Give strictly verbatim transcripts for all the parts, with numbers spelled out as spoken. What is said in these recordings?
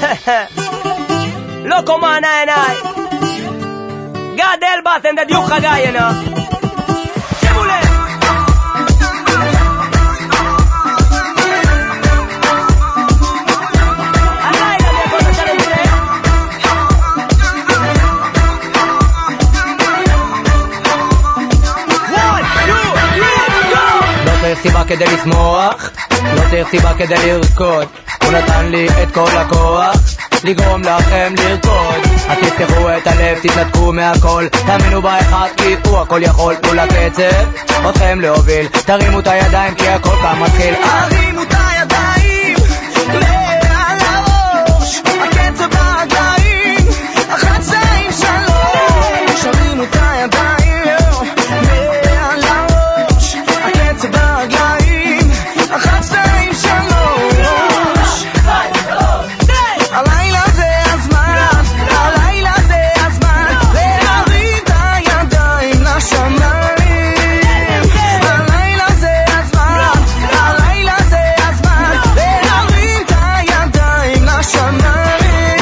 Loco man, I and I. God help us and the Duke Hagai, you know. Shibule. לא צריך סיבה כדי לשמוח, לא צריך סיבה כדי לרקוד. הוא נתן לי את כל הכוח לגרום לכם לרקוד. אז תפתחו את הלב, תתנתקו מהכל, תאמינו באחד כי הוא הכל יכול. תנו לקצב אתכם להוביל, תרימו את הידיים כי הכל פעם מתחיל. תרימו את הידיים מעל הראש, הקצב ברגליים, אחת, שתיים, שלוש. תרימו את הידיים מעל הראש, הקצב ברגליים, אחת, שתיים, שלוש. הלילה זה הזמן, הלילה זה הזמן להרים את הידיים לשמיים. הלילה זה הזמן, הלילה זה הזמן להרים את הידיים לשמיים.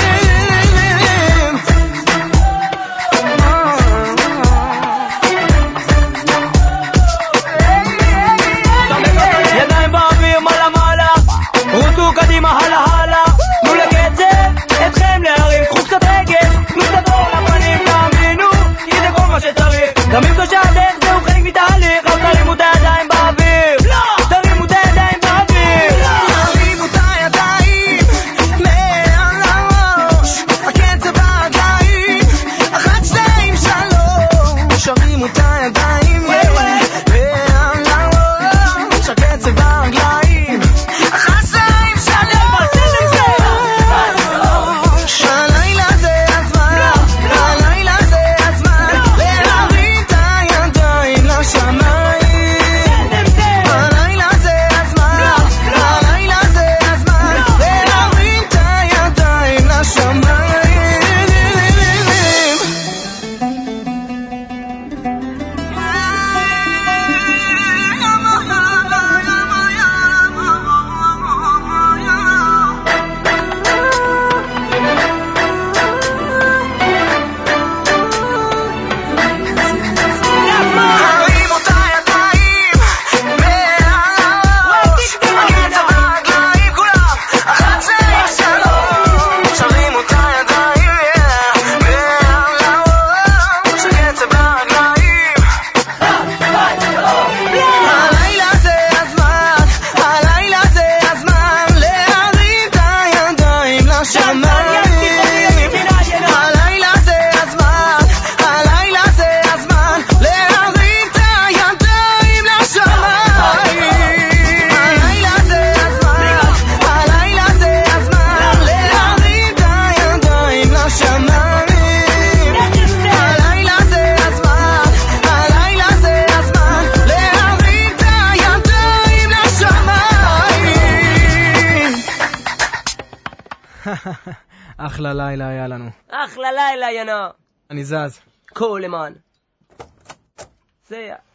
ידיים באוויר מעלה מעלה, רוצו קדימה הלאה הלאה. תנו לקצב אתכם להרים, קחו קצת רגל, תנו קצת אור לפנים, תאמינו כי זה כל מה שצריך. גם אם קשה הדרך זהו חלק מתהליך, אז תרימו את הידיים באוויר, תרימו את הידיים באוויר, תרימו את הידיים מעל הראש, הקצב ברגליים, אחת, שתיים, שלוש. תרימו את הידיים מעל הראש, הקצב ברגליים, אחת, שתיים, שלוש. הלילה זה הזמן, הלילה זה הזמן להרים את הידיים לשמיים. הלילה זה הזמן, הלילה זה הזמן להרים את הידיים לשמיים. תרימו את הידיים מעל הראש, הקצב ברגליים, כולם, אחת, שתיים, שלוש. תרימו את הידיים מעל הראש, הקצב ברגליים. הלילה זה הזמן, הלילה זה הזמן להרים את הידיים לשמיים. הלילה זה הזמן, הלילה זה הזמן להרים את הידיים לשמיים. הלילה זה הזמן, הלילה זה הזמן להרים את הידיים לשמיים. הלילה זה הזמן, הלילה זה הזמן להרים את הידיים לשמיים. אחלה לילה היה לנו. אחלה לילה, you know. אני זז. Cool, man. See ya.